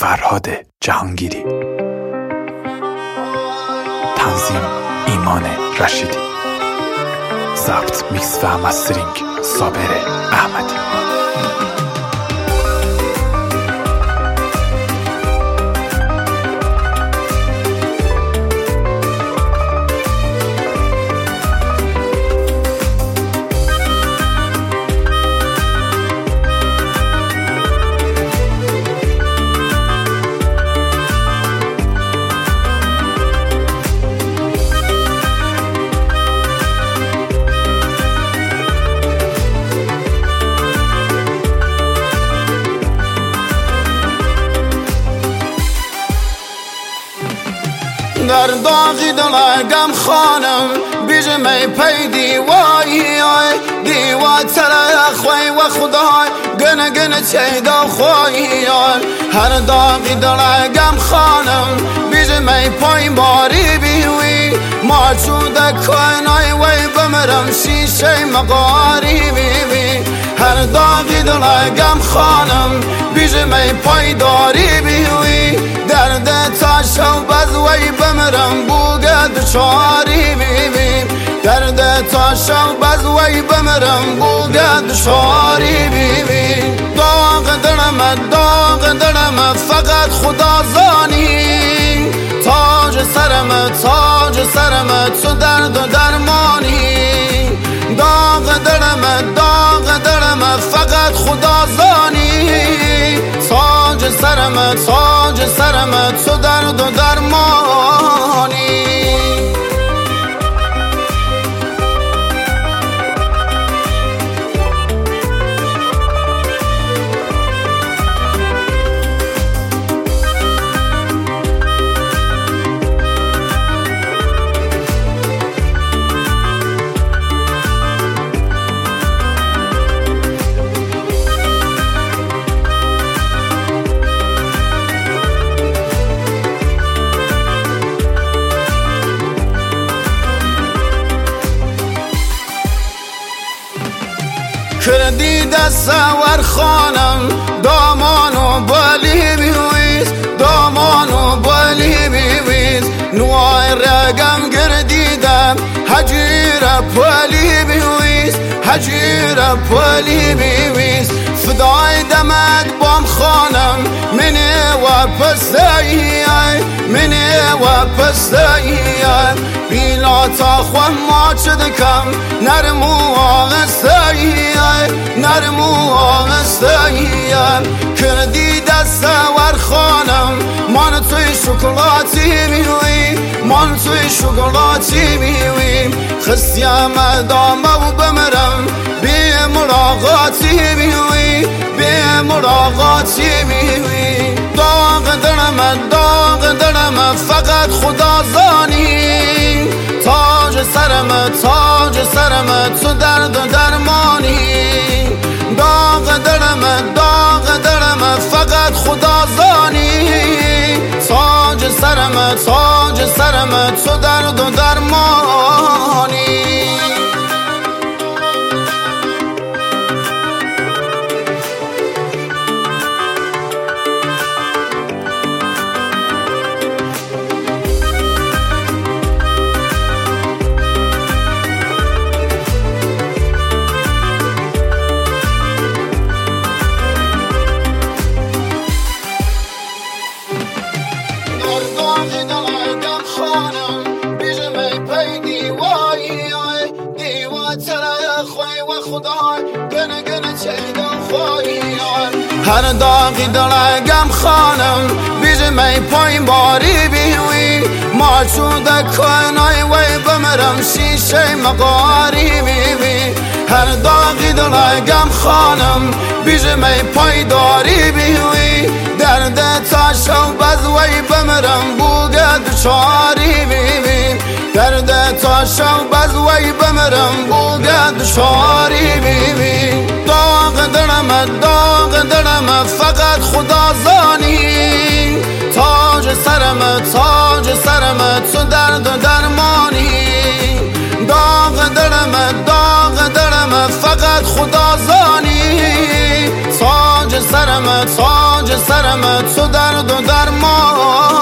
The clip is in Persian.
فرهاد جهانگیری. تنظیم ایمان رشیدی. ضبط، میکس و مسترینگ صابر احمدی. در داغی دلگم خانم بیجمی پی دیوا تره خوی و خدای گنه چیدا خوی هر داغی دلگم خانم بیجمی پی باری بیوی ما چوده کنای وی بمرم شیشه مقاری بیوی هر داغی دلگم خانم بیجمی پی داری بیوی درد تاشو بزوی بمرم بوگد شاری بیبی درد تاشو بزوی بمرم بوگد شاری بیبی داغ دلم فقط خدا زانی تاج سرم تو درد و درمانی داغ دلم فقط خدا زانی تاج سرم تو درد و درمانی کردی دست ور خانم دامانو بالی بیویز نوای رگم گردیدم حجیر پولی بیویز فدای دمت بام خانم منی و پستایی بیلا تا خواه ما چدکم نرمو آغستایی کردی دست ور خانم من توی شکلاتی بیوی خستیم دامه و بمرم بی مراقاتی بیوی داغ دلم فقط خدا زانی تاج سرم تو درد و درمانی داغ دلم فقط خدا زانی تاج سرم تو درد و درمانی هر داغی دلگم خانم بیجمی پای باری بیوی ما چوده کنای وی بمرم شیشه مقاری بیوی هر داغی دلگم خانم بیجمی پای داری بیوی درد تاشو بزوی بمرم بوگد شاری بیوی درد تاشو بزوی بمرم بوگد شاری بیوی داغ دلم فقط خدا زانی تاج سرم تو درد و درمانی داغ دلم فقط خدا زانی تاج تاج سرمه تو درد و درمان.